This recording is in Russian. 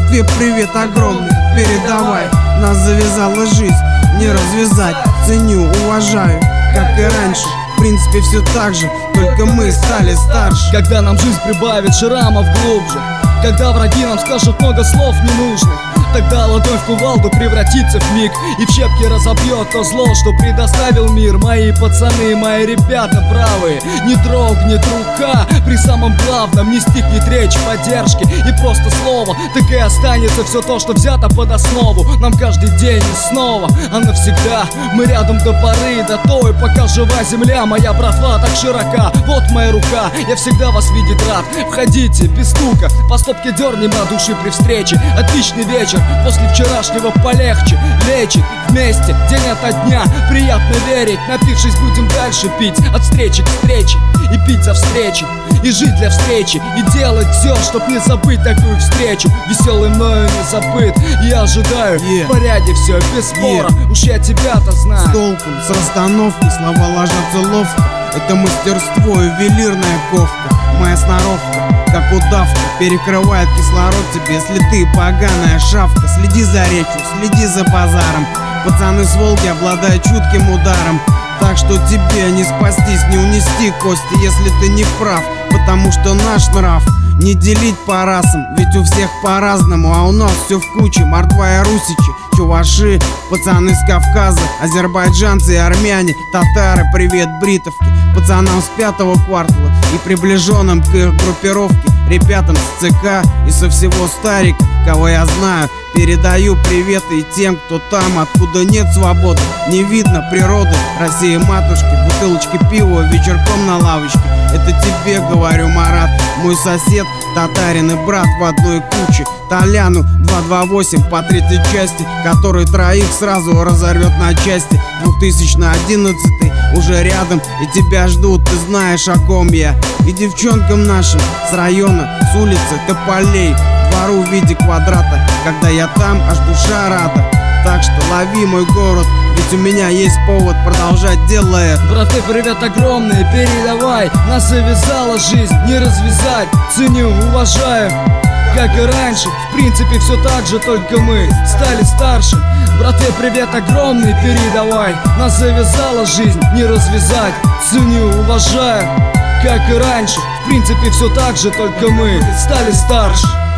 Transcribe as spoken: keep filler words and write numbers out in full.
Братве привет огромный, передавай. Нас завязала жизнь, не развязать. Ценю, уважаю, как и раньше. В принципе все так же, только мы стали старше. Когда нам жизнь прибавит шрамов глубже, когда враги нам скажут много слов ненужных, тогда ладонь в кувалду превратится в миг и в щепки разобьет то зло, что предоставил мир. Мои пацаны, мои ребята правые, не дрогнет рука при самом главном, не стихнет речь поддержки и просто слово. Так и останется все то, что взято под основу. Нам каждый день и снова, а навсегда мы рядом до поры, до той, пока жива земля. Моя братва так широка, вот моя рука, я всегда вас видеть рад. Входите без стука, по стопке дернем от души при встрече. Отличный вечер, после вчерашнего полегче, лечит вместе день ото дня. Приятно верить, напившись будем дальше пить. От встречи к встрече и пить за встречи, и жить для встречи, и делать все, чтоб не забыть такую встречу. Веселый мною не забыт, я ожидаю yeah. в порядке все, без спора, yeah. Уж я тебя-то знаю. С толком, с расстановкой, слова ложатся ловко. Это мастерство, ювелирная ковка. Моя сноровка, как удавка, перекрывает кислород тебе, если ты поганая шавка. Следи за речью, следи за базаром. Пацаны с Волги обладают чутким ударом, так что тебе не спастись, не унести кости, если ты не прав. Потому что наш нрав не делить по расам, ведь у всех по-разному, а у нас все в куче. Мордва и русичи, чуваши, пацаны с Кавказа, азербайджанцы и армяне, татары, привет бритовки, пацанам с пятого квартала и приближенным к их группировке, ребятам с ЦК и со всего Старика, кого я знаю. Передаю приветы и тем, кто там, откуда нет свободы, не видно природы. России матушки, бутылочки пива вечерком на лавочке. Это тебе говорю, Марат, мой сосед, татарин и брат в одной куче. Толяну два два восемь по третьей части, который троих сразу разорвет на части. две тысячи одиннадцатый уже рядом, и тебя ждут, ты знаешь, о ком я. И девчонкам нашим с района, с улицы тополей, двору в виде квадрата. Когда я там, аж душа рада. Так что лови мой город, ведь у меня есть повод продолжать дело это. Браты, привет огромный, передавай. Нас завязала жизнь, не развязать. Ценю, уважаю, как и раньше. В принципе все так же, только мы стали старше. Браты, привет огромный, передавай. Нас завязала жизнь, не развязать. Ценю, уважаю, как и раньше. В принципе все так же, только мы стали старше.